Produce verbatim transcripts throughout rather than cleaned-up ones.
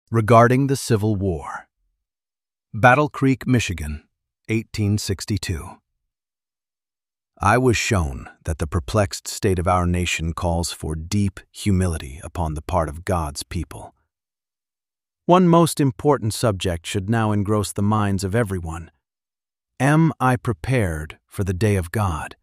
Regarding the Civil War. Battle Creek, Michigan, eighteen sixty-two. I was shown that the perplexed state of our nation calls for deep humility upon the part of God's people. One most important subject should now engross the minds of everyone. Am I prepared for the day of God?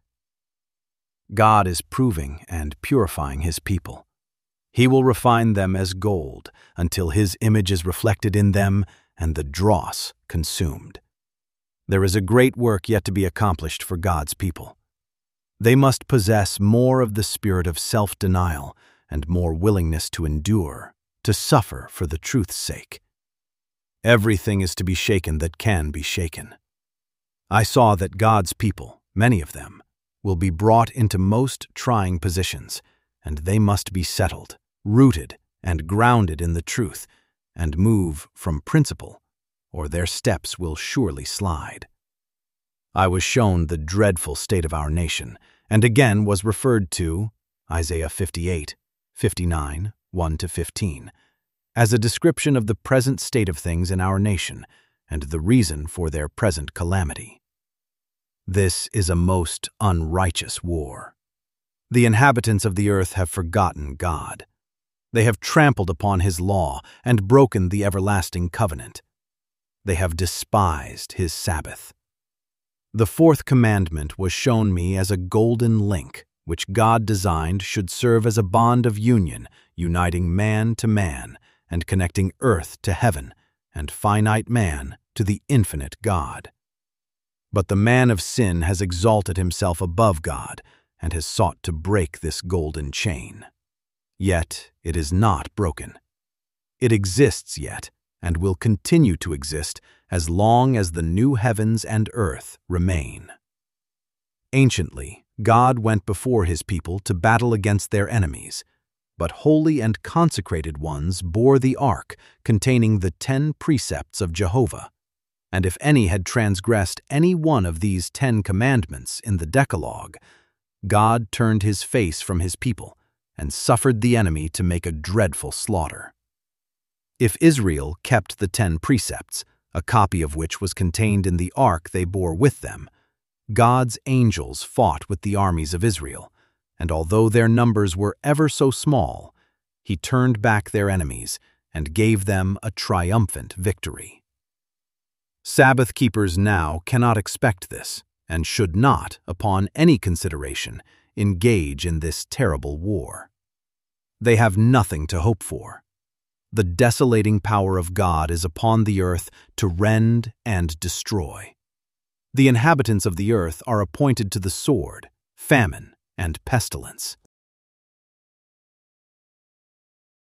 God is proving and purifying His people. He will refine them as gold until His image is reflected in them and the dross consumed. There is a great work yet to be accomplished for God's people. They must possess more of the spirit of self-denial and more willingness to endure, to suffer for the truth's sake. Everything is to be shaken that can be shaken. I saw that God's people, many of them, will be brought into most trying positions, and they must be settled, rooted, and grounded in the truth, and move from principle, or their steps will surely slide. I was shown the dreadful state of our nation, and again was referred to, Isaiah fifty-eight, fifty-nine, one to fifteen, as a description of the present state of things in our nation, and the reason for their present calamity. This is a most unrighteous war. The inhabitants of the earth have forgotten God. They have trampled upon His law and broken the everlasting covenant. They have despised His Sabbath. The fourth commandment was shown me as a golden link, which God designed should serve as a bond of union, uniting man to man, and connecting earth to heaven, and finite man to the infinite God. But the man of sin has exalted himself above God, and has sought to break this golden chain. Yet it is not broken. It exists yet, and will continue to exist as long as the new heavens and earth remain. Anciently, God went before His people to battle against their enemies, but holy and consecrated ones bore the ark containing the ten precepts of Jehovah. And if any had transgressed any one of these ten commandments in the Decalogue, God turned His face from His people and suffered the enemy to make a dreadful slaughter. If Israel kept the ten precepts, a copy of which was contained in the ark they bore with them, God's angels fought with the armies of Israel, and although their numbers were ever so small, He turned back their enemies and gave them a triumphant victory. Sabbath keepers now cannot expect this, and should not, upon any consideration, engage in this terrible war. They have nothing to hope for. The desolating power of God is upon the earth to rend and destroy. The inhabitants of the earth are appointed to the sword, famine, and pestilence.